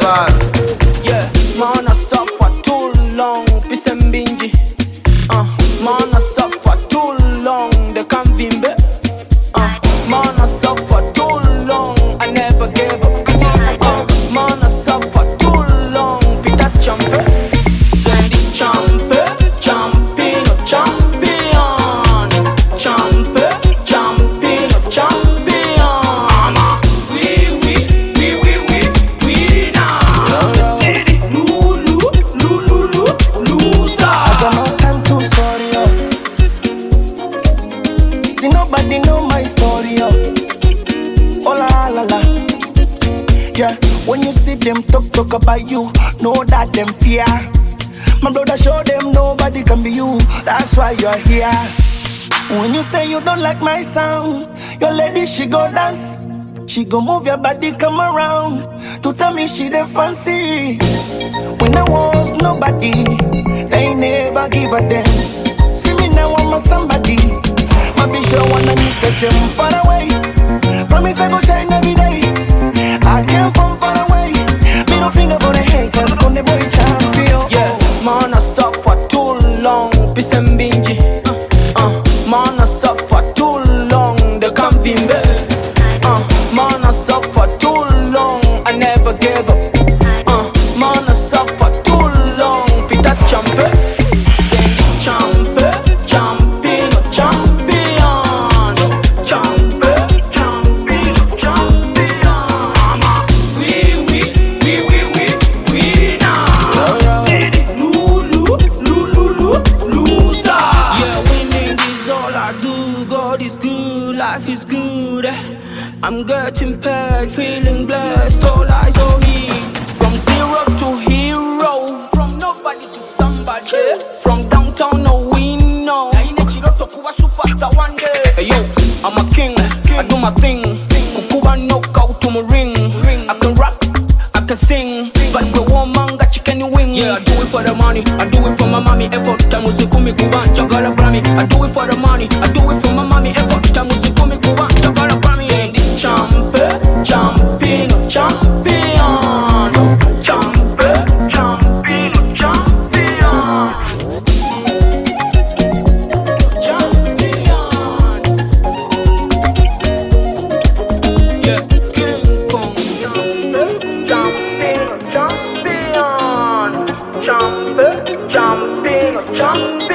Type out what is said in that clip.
bad. Yeah, man, I suffer too long. Peace and bingy. Man, I suffer too long. They can't vimbe. Man, I suffer too long. I never gave up. Man, I suffer too long. Peter Champe. Sandy Champe. Champion of champion. Champe. Champion of champion. We now. City. Loser. I got no time to sorry, yo. Think nobody know my story, yo. Oh la la la. Yeah, when you see them talk about you, know that them fear. My brother show them nobody can be you. That's why you're here. When you say you don't like my sound, your lady she go dance. She go move your body, come around to tell me she the fancy. When I was nobody, they never give a damn. See me now, I'm a somebody. My bitch, I wanna meet the gym far away. Promise I go shine every day. I came from far away. Middle finger for the haters, on the boy champion. Yeah, man, I suffer too long. Peace and bingy. Man, I suffer too long. They can't vimbe. Man, I suffer too long. I never gave up. Man, I suffer too long. Peter Champe. Champe. Champion of champion. Champe. Champion of champion. We now. Loser. Yeah, winning is all I do. God is good, life is good. I'm getting paid, feeling blessed. All eyes on me. From zero to hero, from nobody to somebody. From downtown, no we know. Superstar one day. Hey yo, I'm a king. I do my thing. Kukuba knockout to my ring. I can rap, I can sing. But the woman got chicken wing. Yeah, I do it for the money. I do it for my mommy. Effort time usikumi kuban chagala Grammy. I do it for the money. I do it for my mommy. Effort time usikumi kuban chagala Grammy. Champe, champion of champion. Champe, champion of champion. Champion. Yeah, King Kong. Champion of champion. Champe, champion of champion.